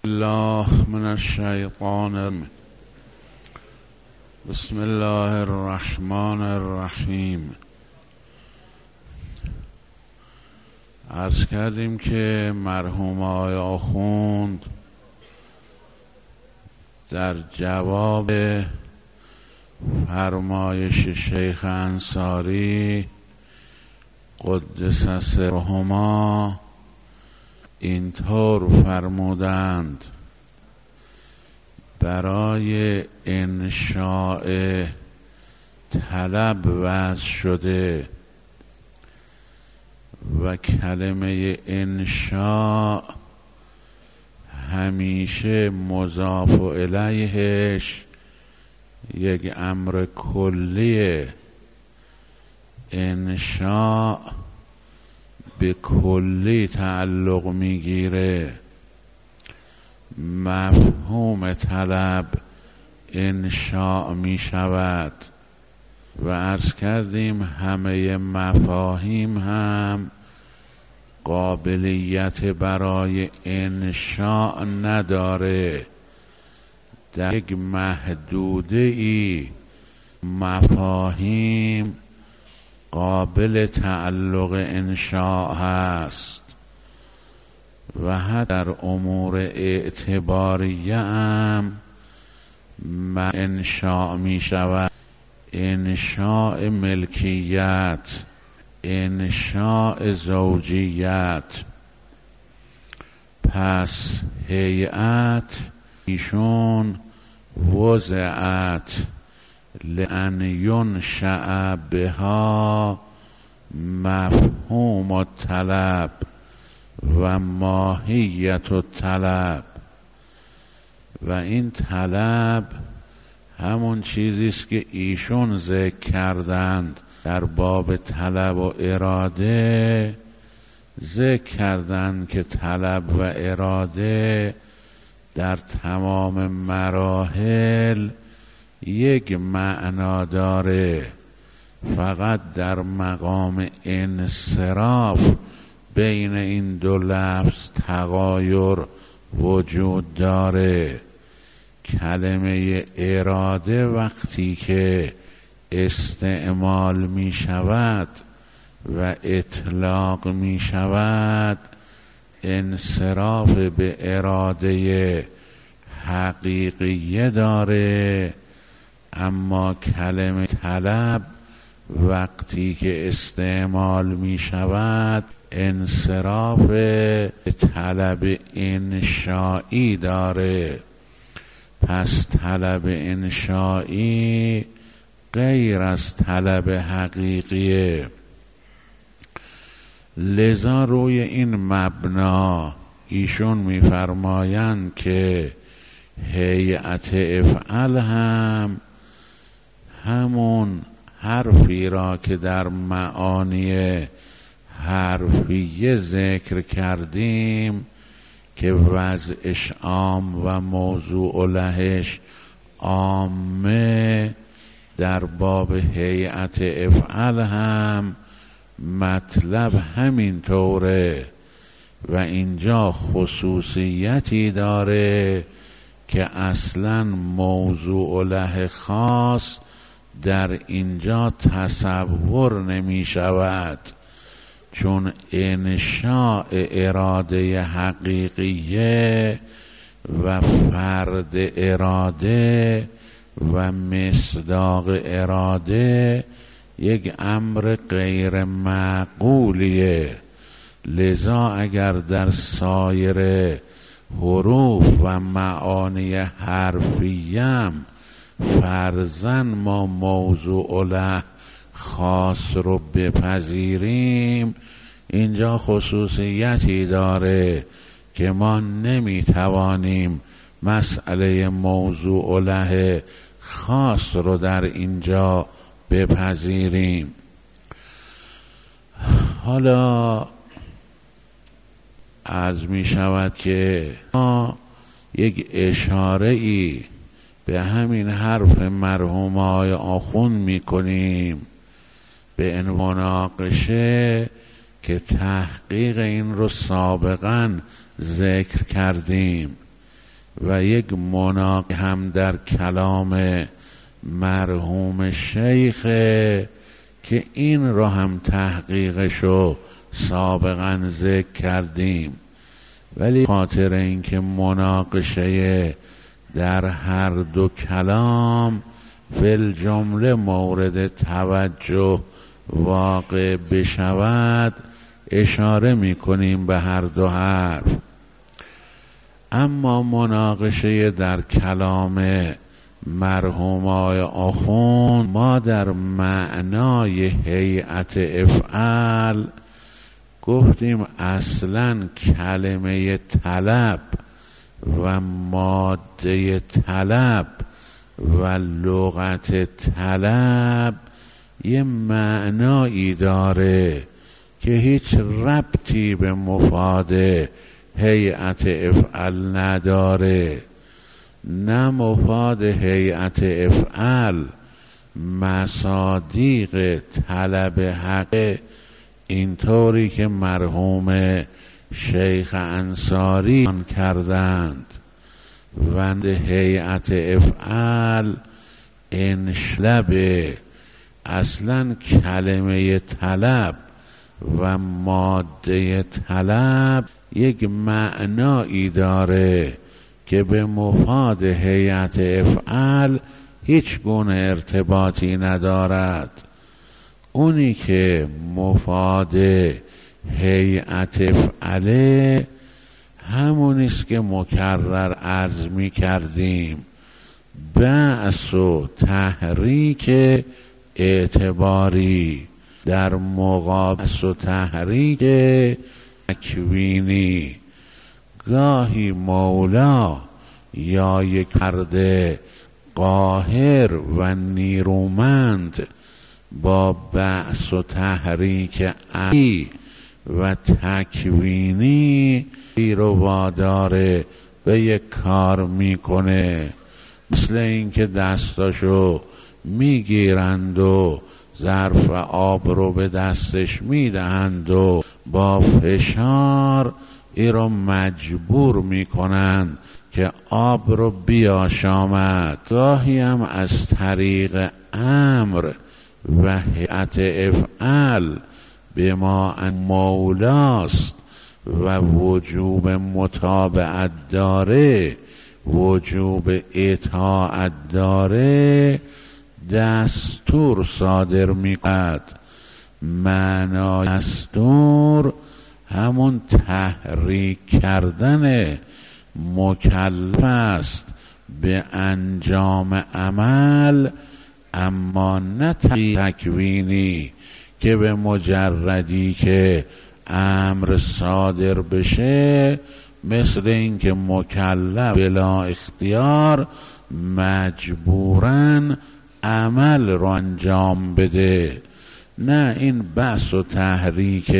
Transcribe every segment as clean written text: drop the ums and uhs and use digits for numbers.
الله من الشیطان بسم الله الرحمن الرحیم. عرض کردیم که مرحوم آقای آخوند در جواب فرمایش شیخ انصاری قدس سرهما اینطور فرمودند: برای انشاء طلب وضع شده و کلمه انشاء همیشه مضاف الیهش یک امر کلیه. انشاء به کلی تعلق میگیره. مفهوم طلب انشاء می شود و عرض کردیم همه مفاهیم هم قابلیت برای انشاء نداره. در یک محدوده ای مفاهیم قابل تعلق انشاء هست و حتی در امور اعتباریه هم انشاء می شود. انشاء ملکیت، انشاء زوجیت. پس هیئت ایشون وضعت لأن ینشأ بها مفهوم الطلب و ماهیت الطلب. و این طلب همون چیزی است که ایشون ذکر کردند در باب طلب و اراده. ذکر کردند که طلب و اراده در تمام مراحل یک معنا داره، فقط در مقام انصراف بین این دو لفظ تغایر وجود داره. کلمه اراده وقتی که استعمال می شود و اطلاق می شود انصراف به اراده حقیقیه داره، اما کلمه طلب وقتی که استعمال می شود انصراف به طلب انشایی داره. پس طلب انشایی غیر از طلب حقیقیه. لذا روی این مبنا ایشون می‌فرمایند که هیئت افعل هم همون حرفی را که در معانی حرفیه ذکر کردیم که وضعش عام و موضوع لهش عامه، در باب هیئت افعل هم مطلب همین طوره و اینجا خصوصیتی داره که اصلا موضوع له خاص در اینجا تصور نمی شود، چون انشاء اراده حقیقیه و فرد اراده و مصداق اراده یک امر غیر معقولیه. لذا اگر در سایر حروف و معانی حرفیم فرضاً ما موضوع له خاص رو بپذیریم، اینجا خصوصیتی داره که ما نمیتوانیم مسئله موضوع له خاص رو در اینجا بپذیریم. حالا عرض می شود که ما یک اشاره ای به همین حرف مرحوم آقای آخوند می کنیم به عنوان مناقشه که تحقیق این رو سابقا ذکر کردیم و یک مناقشه هم در کلام مرحوم شیخه که این را هم تحقیقشو سابقا ذکر کردیم، ولی خاطر اینکه مناقشه در هر دو کلام بالجمله مورد توجه واقع بشود اشاره میکنیم به هر دو حرف. اما مناقشه در کلام مرحوم آقای آخوند ما در معنای هیئت افعال گفتیم اصلا کلمه طلب و ماده طلب و لغت طلب یه معنایی داره که هیچ ربطی به مفاد هیئت افعال نداره. نه مفاد هیئت افعال مصادیق طلب حق اینطوری که مرحوم شیخ انصاری کردند و هیئت افعال انشلب اصلا کلمه طلب و ماده طلب یک معنایی داره که به مفاد هیئت افعال هیچ گونه ارتباطی ندارد. اونی که مفاد هیئت افعاله همونیست که مکرر عرض می کردیم، بعث و تحریک اعتباری در مقابل و تحریک تکوینی. گاهی مولا یا یک مرد قاهر و نیرومند با بعث و تحریک علی و تکوینی رو واداره به یک کار میکنه، مثل اینکه دستاشو میگیرند و ظرف آب رو به دستش میدهند و با فشار ای رو مجبور میکنند که آب رو بیاشامد. گاهی هم از طریق امر و هیئت افعال به ما مولاست و وجوب متابعت داره، وجوب اطاعت داره، دستور صادر میکند. معنای دستور همون تحریک کردن مکلف است به انجام عمل، اما نه تکوینی که به مجردی که امر صادر بشه مثل اینکه مکلف بلا اختیار مجبوراً عمل رو انجام بده. نه، این بحث و تحریک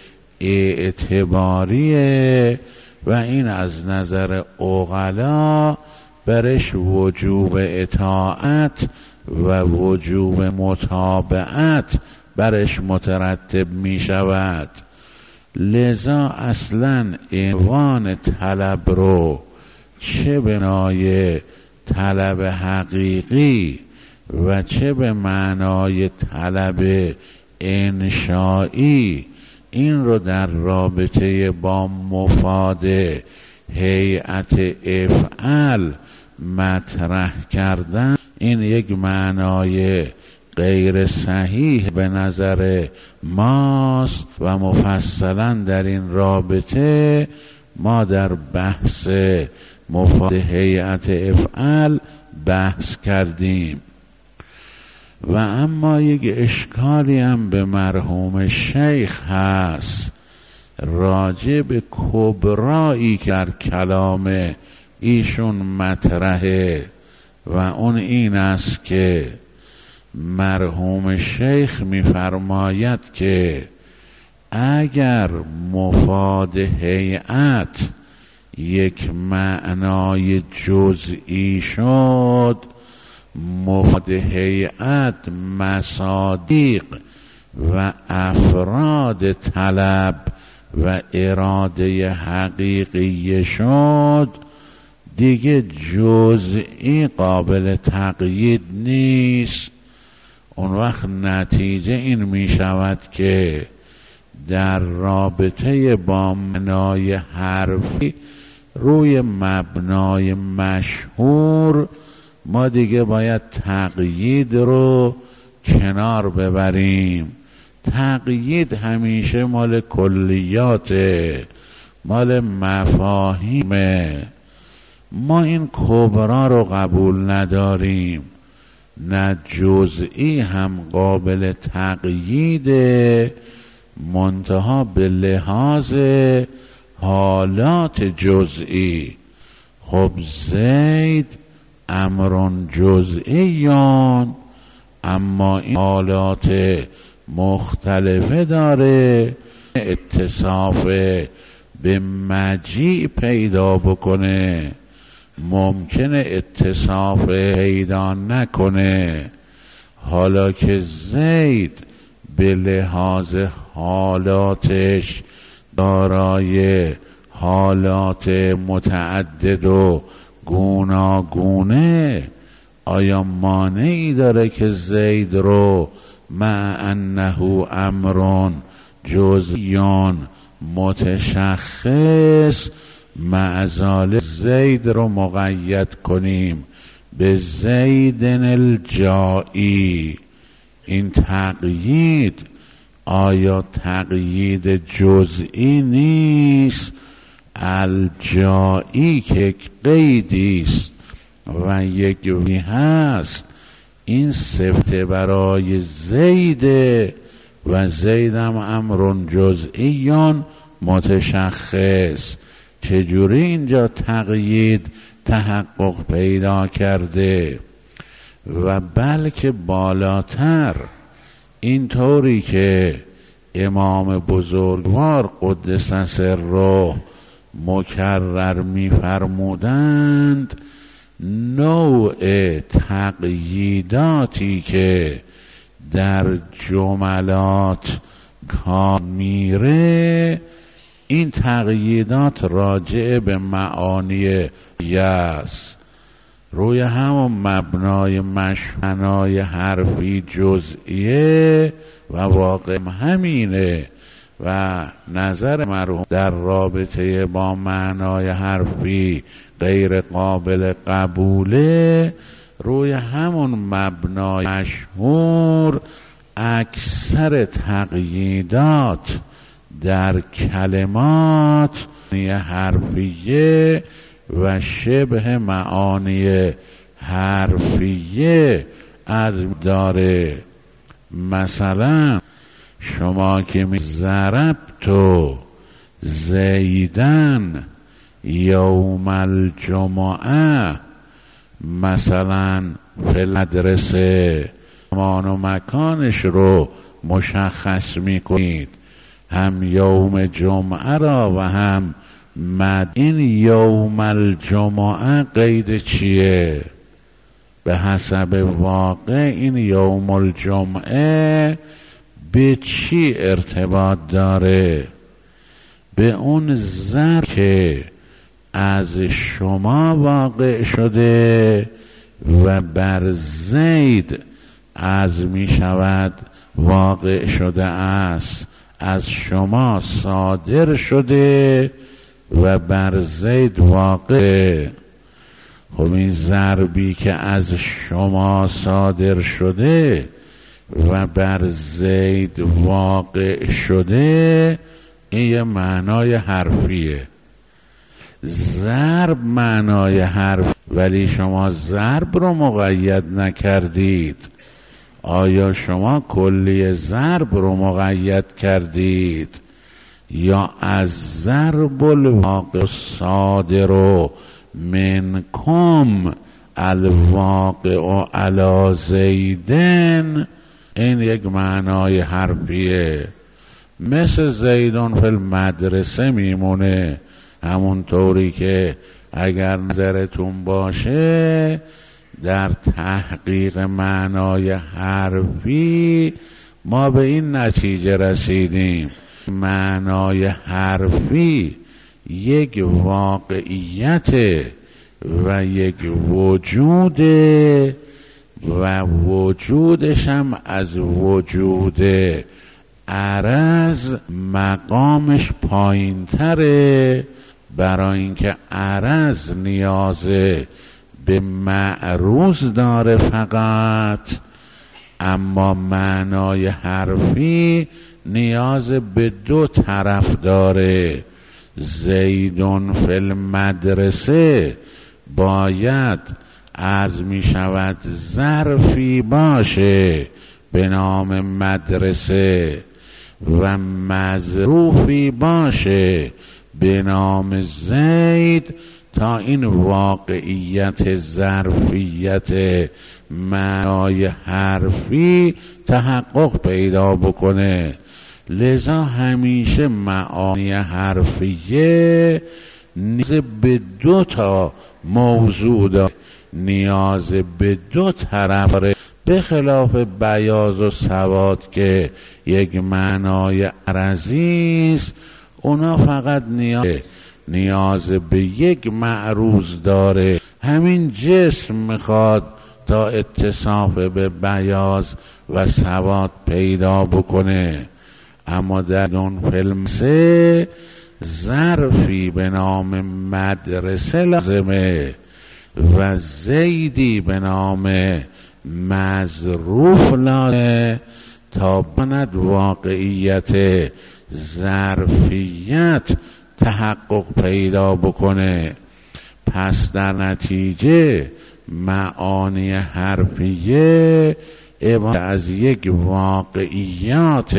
اعتباریه و این از نظر عقلا برش وجوب اطاعت و وجوب متابعت برش مترتب می شود. لذا اصلا عنوان طلب رو چه بنای طلب حقیقی و چه به معنای طلب انشایی این رو در رابطه با مفاد هیئت افعال مطرح کردن، این یک معنای غیر صحیح به نظر ماست و مفصلا در این رابطه ما در بحث مفاد هیئت افعال بحث کردیم. و اما یک اشکالی هم به مرحوم شیخ هست راجع به کبرایی که در کلام ایشون مطرحه و اون این است که مرحوم شیخ می‌فرماید که اگر مفاد هیئت یک معنای جزئی شد، مفاد هیئت مصادیق و افراد طلب و اراده حقیقی شد، دیگه جزئی قابل تقیید نیست. اون وقت نتیجه این می شود که در رابطه با معنای حرفی روی مبنای مشهور ما دیگه باید تقیید رو کنار ببریم. تقیید همیشه مال کلیاته، مال مفاهیمه. ما این کبرا رو قبول نداریم، نه جزئی هم قابل تقییده، منتها به لحاظ حالات جزئی. خب زید امر جزئیان، اما این حالات مختلفه داره، اتصاف به مجیء پیدا بکنه، ممکنه اتصاف پیدا نکنه. حالا که زید به لحاظ حالاتش دارای حالات متعدد و گوناگونه، آیا مانعی داره که زید رو مع انه امر جزئیان متشخص مع ذالک زید رو مقید کنیم به زید الجائی؟ این تقیید آیا تقیید جزئی نیست؟ الجائی که قیدی است و یک وی هست، این صفت برای زیده و زیدم امر جزئیان متشخص. چجوری اینجا تقیید تحقق پیدا کرده؟ و بلکه بالاتر اینطوری که امام بزرگوار قدس سره مکرر می‌فرمودند، نوع تقییداتی که در جملات کار میره، این تقییدات راجع به معانی است. روی همون مبنای معنای حرفی جزئیه و واقع همینه و نظر مرحوم در رابطه با معنای حرفی غیر قابل قبوله. روی همون مبنای مشهور اکثر تقییدات در کلمات حرفیه و شبه معانی حرفیه عرض داره. مثلا شما که می ضربت زیدن یوم الجمعه، مثلا فی المدرسه زمان و مکانش رو مشخص می کنید، هم یوم جمعه را و هم این یوم الجمعه قید چیه؟ به حسب واقع این یوم الجمعه به چی ارتباط داره؟ به اون ضرب که از شما واقع شده و بر زید از می شود واقع شده است، از شما صادر شده و بر زید واقع. خب این ضربی که از شما صادر شده و بر زید واقع شده، این یه معنای حرفیه. ضرب معنای حرف، ولی شما ضرب رو مقید نکردید. آیا شما کلی ضرب رو مقید کردید یا از ضرب الواقع صادر منکم الواقع علی زیدن؟ این یک معنای حرفیه. مثل زیدون فی المدرسه میمونه، همون طوری که اگر نظرتون باشه در تحقیق معنای حرفی ما به این نتیجه رسیدیم: معنای حرفی یک واقعیت و یک وجود و وجودش هم از وجود عرض مقامش پایین تره، برای اینکه عرض نیاز به معروض داره فقط، اما معنای حرفی نیاز به دو طرف داره. زیدون فی المدرسه باید عرض می شود ظرفی باشه به نام مدرسه و مظروفی باشه به نام زید تا این واقعیت ظرفیت معنای حرفی تحقق پیدا بکنه. لذا همیشه معانی حرفیه نیاز به دو تا موضوع داره، نیاز به دو طرف داره، به خلاف بیاض و سواد که یک معنای عرضی است، اونا فقط نیاز به یک معروض داره. همین جسم میخواد تا اتصاف به بیاض و سواد پیدا بکنه، اما در اون فیلمسه ظرفی به نام مدرسه لازمه و زیدی به نام مظروف لازمه تا بند واقعیت ظرفیت تحقق پیدا بکنه. پس در نتیجه معانی حرفیه عبارت از یک واقعیات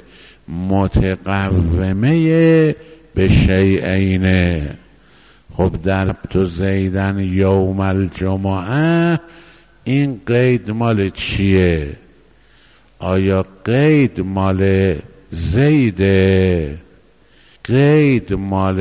متقومه به شیئین. خب در تو زیدن یوم الجمعه این قید مال چیه؟ آیا قید مال زیده؟ قید مال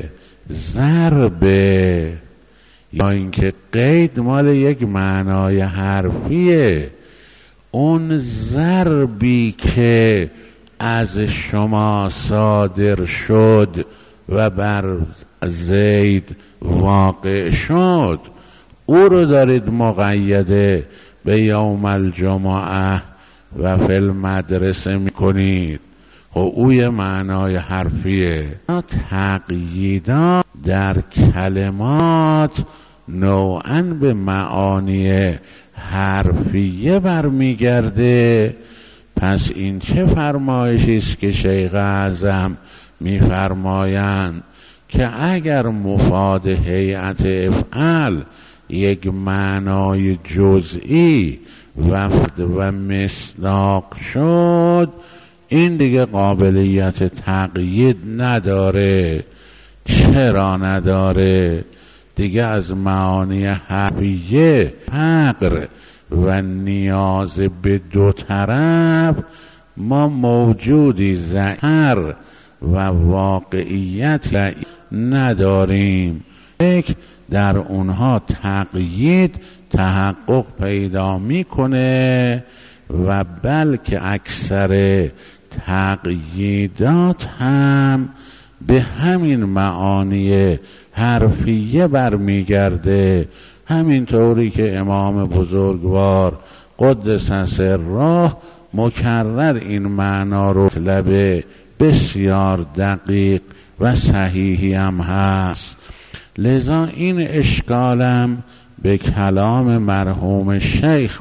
ضربه؟ یا اینکه قید مال یک معنای حرفیه؟ اون ضربی که از شما صادر شد و بر زید واقع شد، او رو دارید مقیده به یوم الجمعه و فی المدرسه میکنید. خب اوی معنای حرفیه. تقییدات در کلمات نوعاً به معانی حرفیه برمیگرده. پس این چه فرمایشی است که شیخ اعظم میفرمایند که اگر مفاد هیئت افعال یک معنای جزئی و مصداق شد، این دیگه قابلیت تقیید نداره. چرا نداره؟ دیگه از معانی حرفیه فقر و نیاز به دو طرف ما موجودی ظاهر و واقعیت نداریم. یک در اونها تقیید تحقق پیدا میکنه و بلکه اکثر تقییدات هم به همین معانی حرفیه برمیگرده. همینطوری که امام بزرگوار قدس سره مکرر این معنا رو مطلب بسیار دقیق و صحیحی هم هست. لذا این اشکالم به کلام مرحوم شیخ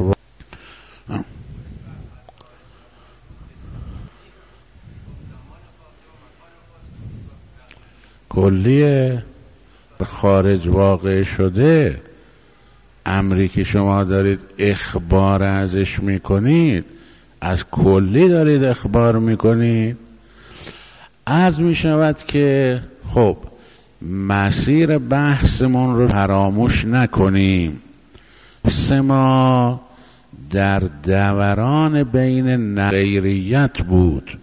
کلیه خارج واقع شده. امری که شما دارید اخبار ازش میکنید، از کلی دارید اخبار میکنید. عرض میشود که خب مسیر بحثمون رو فراموش نکنیم. ما در دوران بین غیریت بود.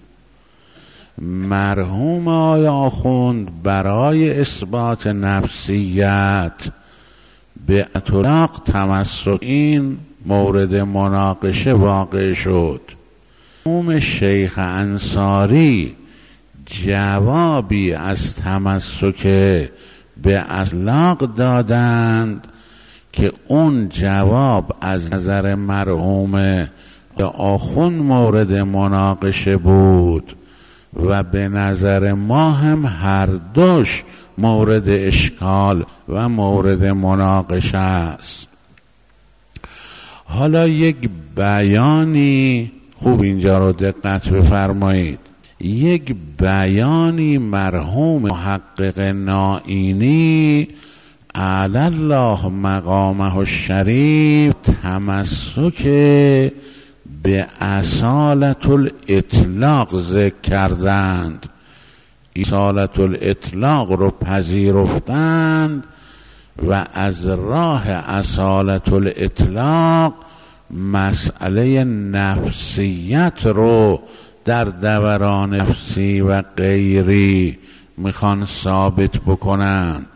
مرحوم آقای آخوند برای اثبات نفسیت به اطلاق تمسک این مورد مناقشه واقع شد. مرحوم شیخ انصاری جوابی از تمسک به اطلاق دادند که اون جواب از نظر مرحوم آخوند مورد مناقشه بود و به نظر ما هم هر دوش مورد اشکال و مورد مناقشه است. حالا یک بیانی، خوب اینجا رو دقت بفرمایید، یک بیانی مرحوم محقق نائینی علی الله مقامه الشریف تمسک به اصالت الاطلاق ذکر کردند، اصالت الاطلاق رو پذیرفتند و از راه اصالت الاطلاق مسئله نفسیت رو در دوران نفسی و غیری میخوان ثابت بکنند.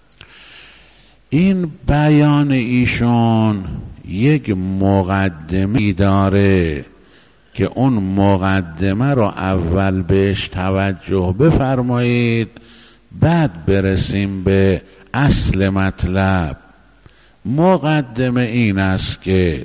این بیان ایشون یک مقدمه داره که اون مقدمه رو اول بهش توجه بفرمایید، بعد برسیم به اصل مطلب. مقدمه این است که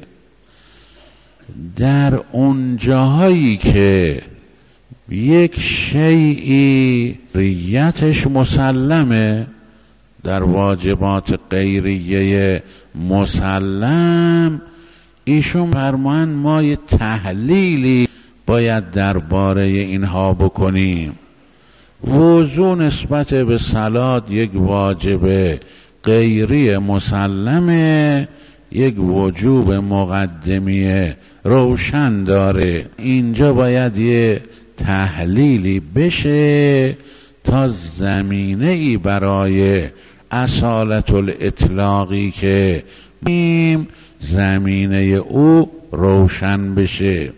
در اون جاهایی که یک شیئی ریتش مسلمه، در واجبات غیریه مسلم، ایشون فرمان ما یه تحلیلی باید درباره اینها بکنیم. وضو نسبت به صلات یک واجب غیری مسلمه، یک وجوب مقدمی روشن داره. اینجا باید یه تحلیلی بشه تا زمینه ای برای اصالت الاطلاقی که زمینه او روشن بشه.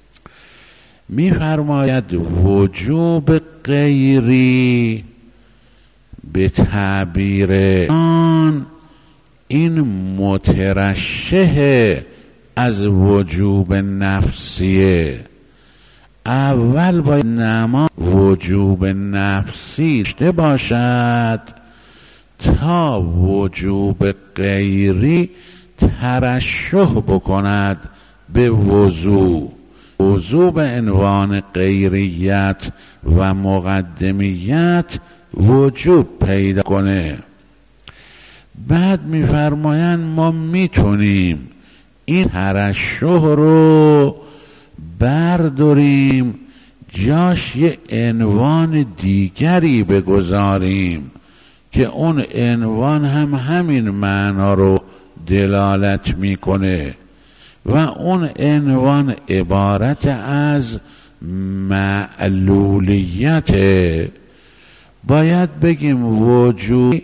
می‌فرماید وجوب غیری به تعبیر آن این مترشح از وجوب نفسیه. اول باید نماز وجوب نفسی داشته باشد تا وجوب غیری ترشح بکند به وضو. وضو به عنوان غیریت و مقدمیت وجوب پیدا کنه. بعد میفرمایند ما میتونیم این ترشح رو برداریم جاش یه عنوان دیگری بگذاریم که اون عنوان هم همین معنا رو دلالت میکنه و اون عنوان عبارت از معلولیت. باید بگیم وجوب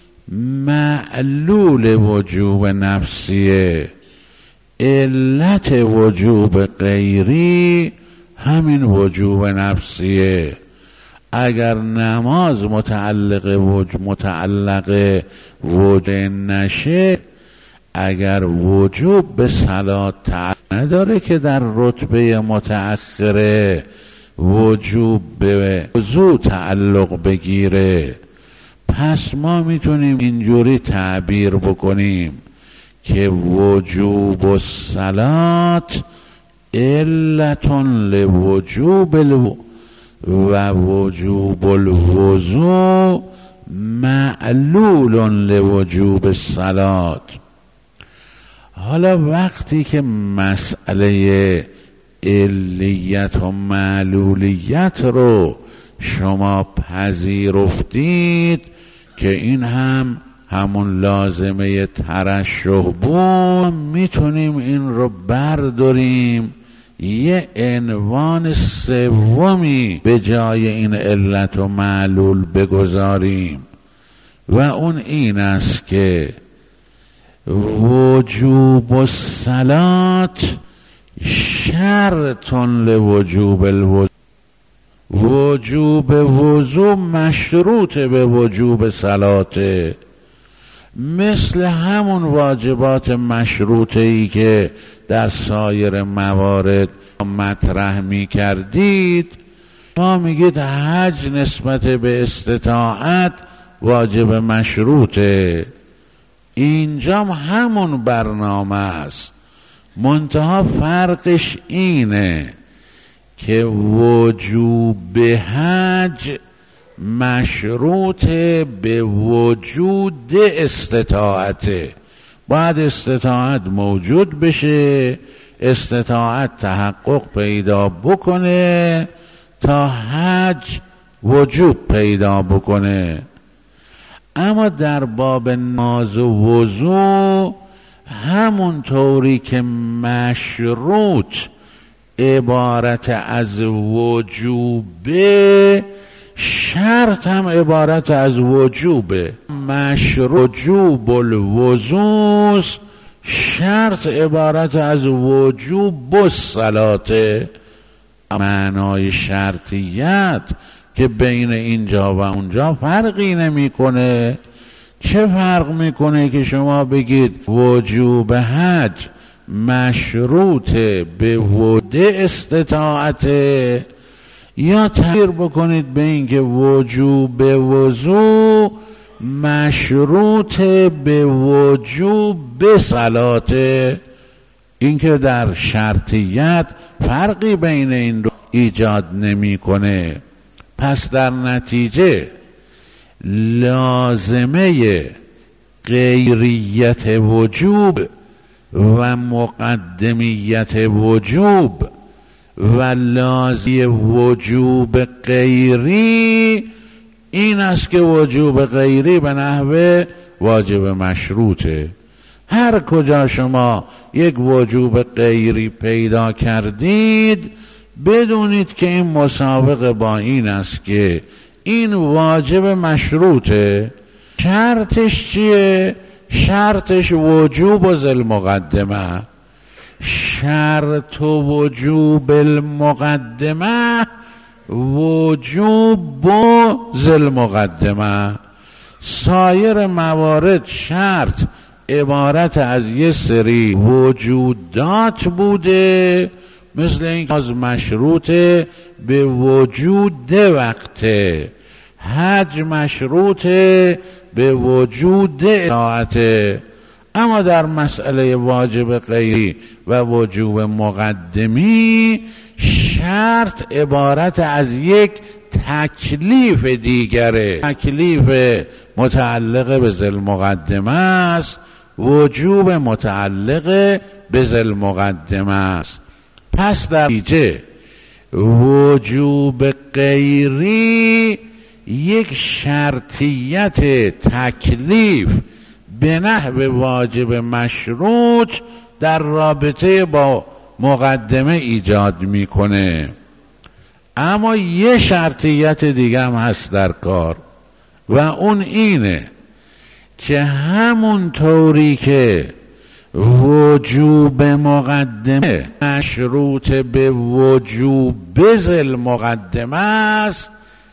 معلول وجوب نفسیه، علت وجوب غیری همین وجوب نفسیه. اگر نماز متعلق وجوب نشه، اگر وجوب به صلات تعلق نداره که در رتبه متأثره وجوب به وضو تعلق بگیره، پس ما میتونیم اینجوری تعبیر بکنیم که وجوب الصلات علتون لوجوب و وجوب الوضو معلول لوجوب الصلات. حالا وقتی که مسئله علیت و معلولیت رو شما پذیرفتید که این هم همون لازمه ترشح بود، میتونیم این رو برداریم یه عنوان سومی به جای این علت و معلول بگذاریم و اون این است که وجوب الصلات شرط لوجوب الوضو. وجوب وضو مشروط به وجوب صلاته، مثل همون واجبات مشروطه ای که در سایر موارد مطرح می کردید. ما میگید حج نسبت به استطاعت واجب مشروطه. اینجا همون برنامه است، منتها فرقش اینه که وجوب حج مشروط به وجود استطاعته. باید استطاعت موجود بشه، استطاعت تحقق پیدا بکنه تا حج وجوب پیدا بکنه. اما در باب نماز و وضو همون طوری که مشروط عبارت از وجوبه، شرط هم عبارت از وجوبه. مشروط وجوب الوضو، شرط عبارت از وجوب الصلاته. معنای شرطیت که بین اینجا و اونجا فرقی نمیکنه. چه فرق میکنه که شما بگید وجوب حج مشروط به وجود استطاعته، یا تغییر بکنید به این که وجوب وضو مشروط به وجوب صلاته. این که در شرطیت فرقی بین این دو ایجاد نمیکنه. پس در نتیجه لازمه غیریت وجوب و مقدمیت وجوب و لازم وجوب غیری این است که وجوب غیری به نحو واجب مشروطه. هر کجا شما یک وجوب غیری پیدا کردید بدونید که این مسابقه با این است که این واجب مشروطه. شرطش چیه؟ شرطش وجوب و ذل مقدمه. شرط و وجوب المقدمه وجوب و ذل مقدمه. سایر موارد شرط عبارت از یه سری وجودات بوده، مثل این از مشروط به وجود وقته، حج مشروط به وجود اطاعته. اما در مسئله واجب غیری و وجوب مقدمی شرط عبارت از یک تکلیف دیگره. تکلیف متعلق به ذل مقدمه است، وجوب متعلق به ذل مقدمه است. پس در نتیجه وجوب غیری یک شرطیت تکلیف به نحو واجب مشروط در رابطه با مقدمه ایجاد میکنه. اما یه شرطیت دیگه هم هست در کار و اون اینه که همون طوری که وجوب مقدمه مشروط به وجوب ذل مقدمه است،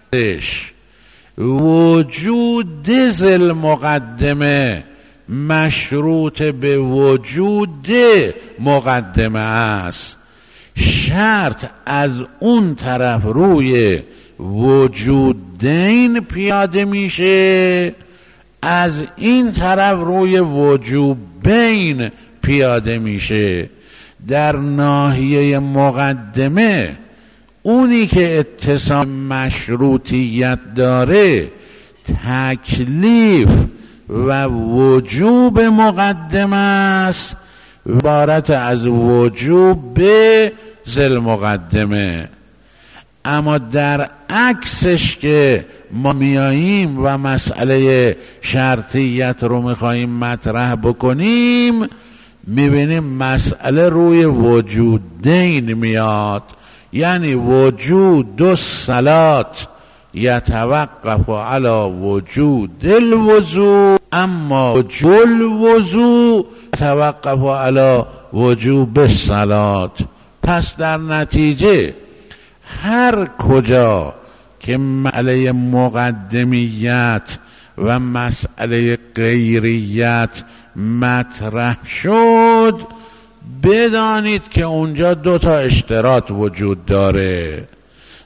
وجود ذل مقدمه مشروط به وجود مقدمه است. شرط از اون طرف روی وجودین پیاده میشه، از این طرف روی وجوبین پیاده میشه. در ناحیه مقدمه اونی که اتصال مشروطیت داره تکلیف و وجوب مقدمه است، عبارت از وجوب به ذل مقدمه. اما در عکسش که ما میاییم و مسئله شرطیت رو میخواییم مطرح بکنیم، میبینیم مسئله روی وجودین میاد، یعنی وجود الصلات یتوقف علی وجود الوضو، اما وجود الوضو یتوقف علی وجوب الصلات. پس در نتیجه هر کجا که مسئله مقدمیت و مسئله غیریت مطرح شد بدانید که اونجا دو تا اشتراط وجود داره.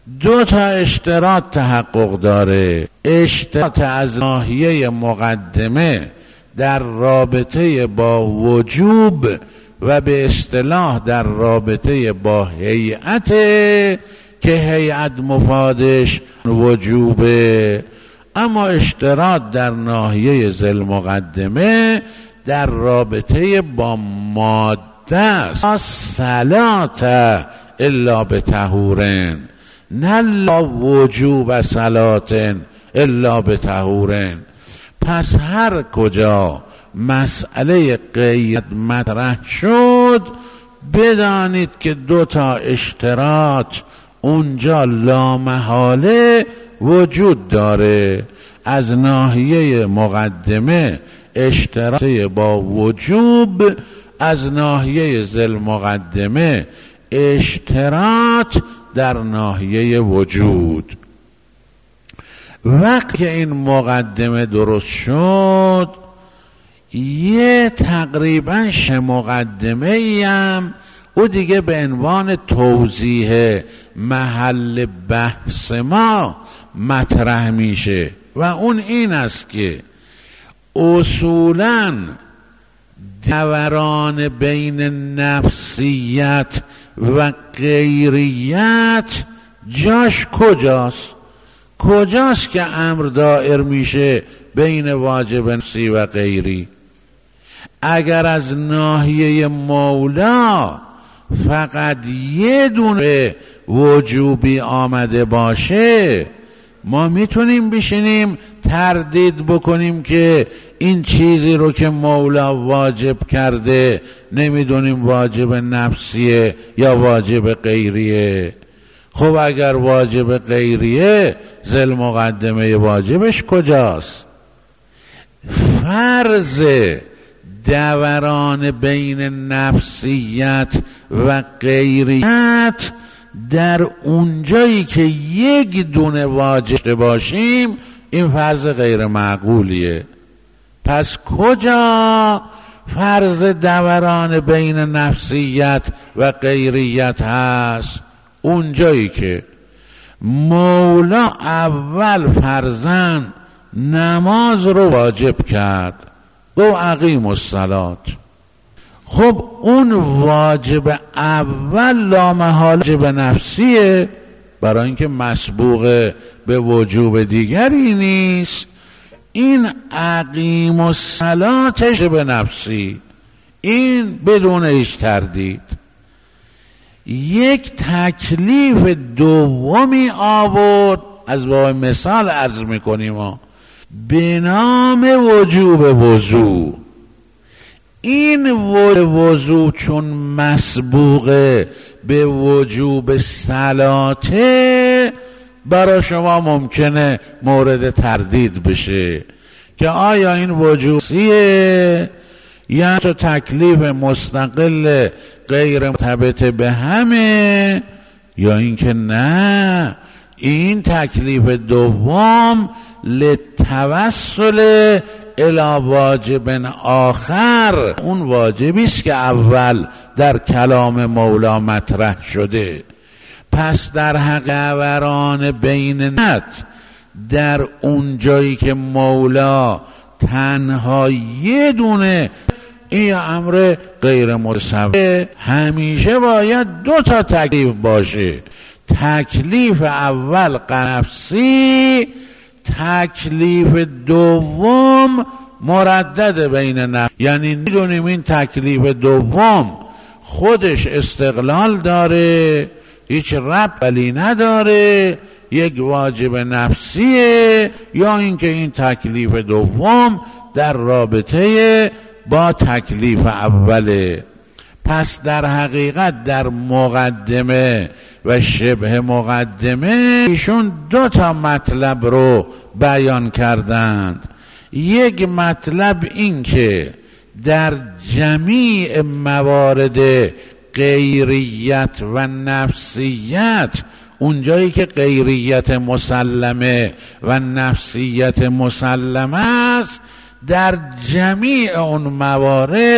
دو تا اشتراط تحقق داره. اشتراط از ناحیه مقدمه در رابطه با وجوب و به اصطلاح در رابطه با هیئت که هیئت مفادش وجوبه، اما اشتراط در ناحیه ذل مقدمه در رابطه با ماده است. صلات الا بطهورن، نه لا وجوب صلات الا بطهورن. پس هر کجا مسئله قید مطرح شد بدانید که دو تا اشتراط اونجا لامحاله وجود داره. از ناحیه مقدمه اشتراط با وجوب، از ناحیه ذل مقدمه اشتراط در ناحیه وجود. وقتی که این مقدمه درست شد یه تقریبا مقدمه هم او دیگه به عنوان توضیح محل بحث ما مطرح میشه و اون این است که اصولاً دوران بین نفسیت و غیریت جاش کجاست که امر دائر میشه بین واجب نفسی و غیری؟ اگر از ناحیه مولا فقط یه دونه وجوبی آمده باشه ما میتونیم بشینیم تردید بکنیم که این چیزی رو که مولا واجب کرده نمیدونیم واجب نفسیه یا واجب غیریه. خب اگر واجب غیریه ذل مقدمه واجبش کجاست؟ فرض دوران بین نفسیت و غیریت در اونجایی که یک دونه واجب باشیم این فرض غیر معقولیه. پس کجا فرض دوران بین نفسیت و غیریت هست؟ اونجایی که مولا اول فرضاً نماز رو واجب کرد، گو اقیم الصلاة. خب اون واجب اول لامحاله واجب نفسیه برای اینکه مسبوق به وجوب دیگری نیست. این اقیم الصلاة به نفسی، این بدون هیچ تردید. یک تکلیف دومی آورد، از باب مثال عرض میکنیم، به نام وجوب وضو. این وضو چون مسبوقه به وجوب صلاته برای شما ممکنه مورد تردید بشه که آیا این وجوبیه یا تو تکلیف مستقل غیر مرتبط به همه، یا اینکه نه این تکلیف دوم لتوسل الی واجب آخر، اون واجبی است که اول در کلام مولا مطرح شده. پس در حق دوران بینت در اون جایی که مولا تنها یه دونه این امر غیر متصور، همیشه باید دو تا تکلیف باشه. تکلیف اول نفسی، تکلیف دوم مردد بین نفس. یعنی میدونیم این تکلیف دوم خودش استقلال داره، هیچ ربطی نداره، یک واجب نفسیه، یا اینکه این تکلیف دوم در رابطه با تکلیف اوله. پس در حقیقت در مقدمه و شبه مقدمه ایشون دو تا مطلب رو بیان کردند. یک مطلب این که در جمیع موارد غیریت و نفسیت، اونجایی که غیریت مسلمه و نفسیت مسلمه است، در جمیع اون موارد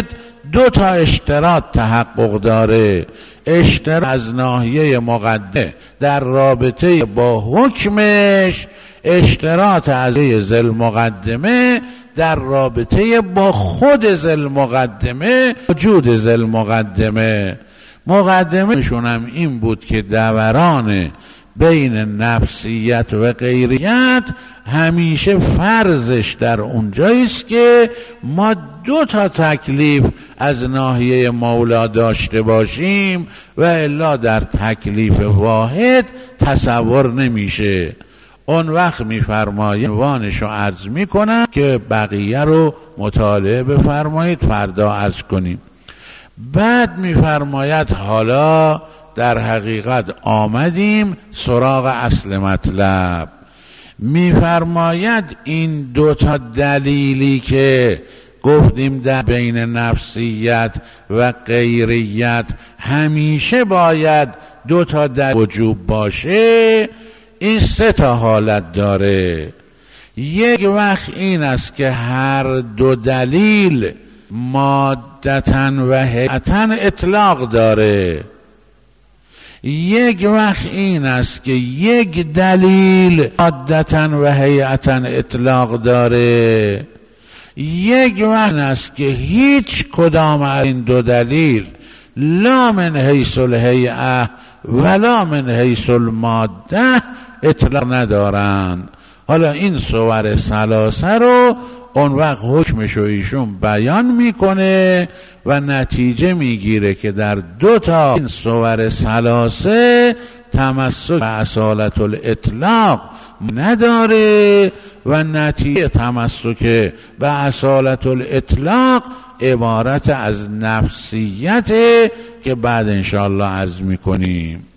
دو تا اشتراط تحقق داره. اشتراط از ناحیه مقدمه در رابطه با حکمش، اشتراط از ذی المقدمه در رابطه با خود ذی المقدمه، وجود ذی المقدمه. مقدمهشون هم این بود که دوران بین نفسیت و غیریت همیشه فرضش در اونجاییست که ما دو تا تکلیف از ناحیه مولا داشته باشیم و الا در تکلیف واحد تصور نمیشه. اون وقت میفرماید عنوانشو عرض میکنم که بقیه رو مطالعه بفرمایید، فردا عرض کنیم. بعد میفرماید حالا در حقیقت آمدیم سراغ اصل مطلب. میفرماید این دو تا دلیلی که گفتیم در بین نفسیت و غیریت همیشه باید دو تا در وجوب باشه، این سه تا حالت داره. یک وقت این است که هر دو دلیل مادتاً و هیئتاً اطلاق داره. یک وقت این است که یک دلیل مادتاً و هیئتاً اطلاق داره. یک وقت است که هیچ کدام از این دو دلیل لا من حیث الهیئه ولا من حیث الماده اطلاق ندارند. حالا این صور ثلاثه رو اون وقت حکمشو ایشون بیان میکنه و نتیجه میگیره که در دو تا این صور ثلاثه تمسک به اصالت الاطلاق نداره و نتیجه تمسک به اصالت الاطلاق عبارت از نفسیته که بعد انشاءالله عرض میکنیم.